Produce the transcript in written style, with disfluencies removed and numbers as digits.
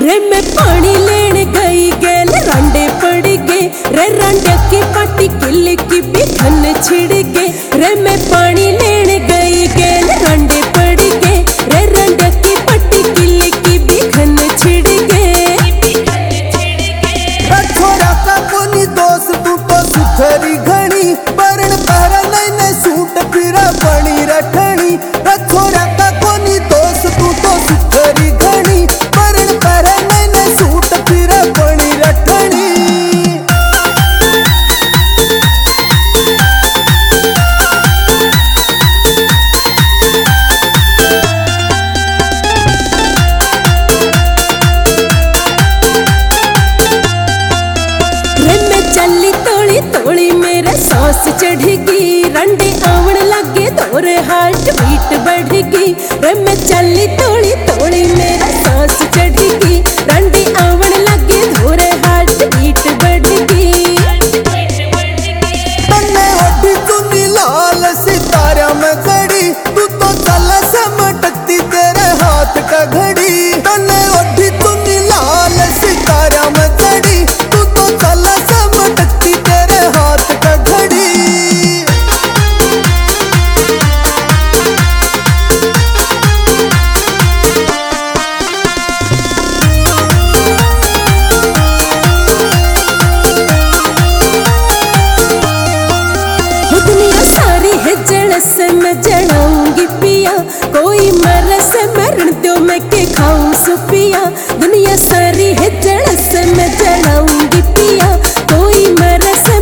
रे मैं पानी लेन गई गेल रांडे पड़ गए रे रांडे की पाटी किले की बिखन छिड़ गए रे मैं पानी लेन गई गेल रांडे पड़ गए रे रांडे की पाटी किले की बिखन छिड़ गए। छोरा का कोनी दोस्त तू तो सुथरी घनी बरण पहरा नैने सूट फिरा बनी रखनी। छोरा का कोनी दोस्त तू तो सुथरी घनी बरण पहरा नैने सूट फिरा बनी रखनी। चली तोली तोली मेरे सांस चढ़गी रंडे आवन लगे तोरे हार्ट बीट बढ़गी रे मैं चली तोली तोली मेरे सांस चढ़गी रंडे आवन लगे तोरे हार्ट बीट बढ़गी। तन्ने ओढ़ी चुन्नी लाल सितारा में घड़ी तू तो चल समटती तेरे हाथ का घड़ी। तन्ने ओढ़ी चुन्नी लाल सितारा में घड़ी तू तो चल समटती तेरे हाथ का घड़ी। दुनिया सारी है जड़ से मैं जड़ाऊंगी पिया कोई मर से मरण दो मैं के खाऊं सुपिया। दुनिया सारी है जड़ से मैं जड़ाऊंगी पिया कोई मर से